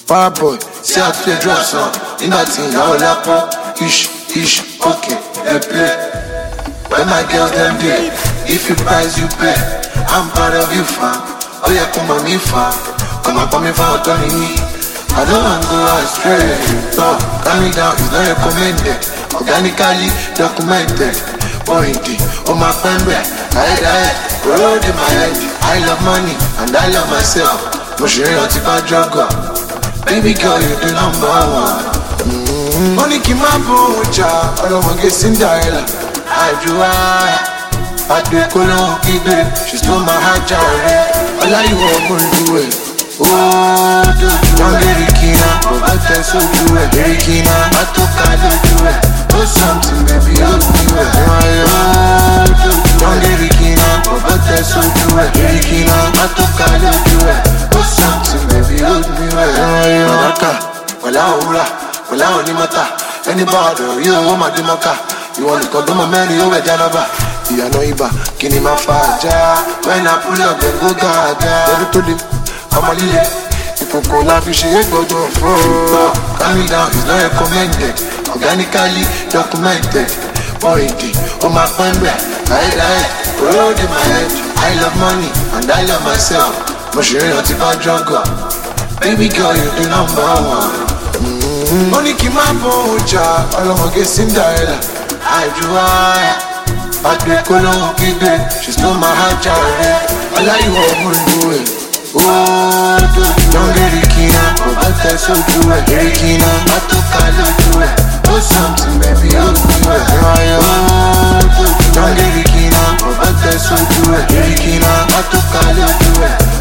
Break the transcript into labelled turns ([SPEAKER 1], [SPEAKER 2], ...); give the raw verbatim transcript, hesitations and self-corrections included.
[SPEAKER 1] Fireboy, see how to drop some. In that thing, now lapo. Ish, ish, okay, they play. When my girls them day, if you price, you pay. I'm proud of you, fam. Oh yeah, come on me, fam. Come on, come me, fam, turn me. I don't want to go astray. No, calm me down, it's not recommended. Organically documented. Pointy, oh my friend, I die, road in my head. I love money, and I love myself. Moshiri on tipa juggle. Baby girl, you the number one. Mm-hmm. Money keep my bocha, I don't want to get Cinderella. I do I, I do Kolo Kibe. She stole my heart, Jarre. All I want to do it. Oh, do you want Erikina? But I so do it. Erikina, I took I do it. Oh, something, baby, hold me well. Oh, do you want Erikina? But I so do it. Erikina, I took I do it. Oh, something, baby, hold me well. Malaka, wala ura, wala onimata. Anybody, you want my demaka. You want to come to my man, you over Janaba. You know Iba, Kini Mafaja. When I pull up, then go gaga. Every to the I'm a lily. If you call life, you should go to a floor. Calm me down, it's not recommended. Organically documented. Pointy, oh my friend, I like road in my head. I love money and I love myself. Moshiri on tipa juggle. Baby girl, you the number one. Mm-hmm. Money keep my bocha, I don't want to get Cinderella. I do I, I do Kolo Kibe. She stole my heart, Jarre. All I want to do it. Oh, do you want Erikina? But I so do it. Erikina, I took I do it. Oh, something, baby, hold me well. Oh, do you want Erikina? But I so do it. Erikina, I took I do it.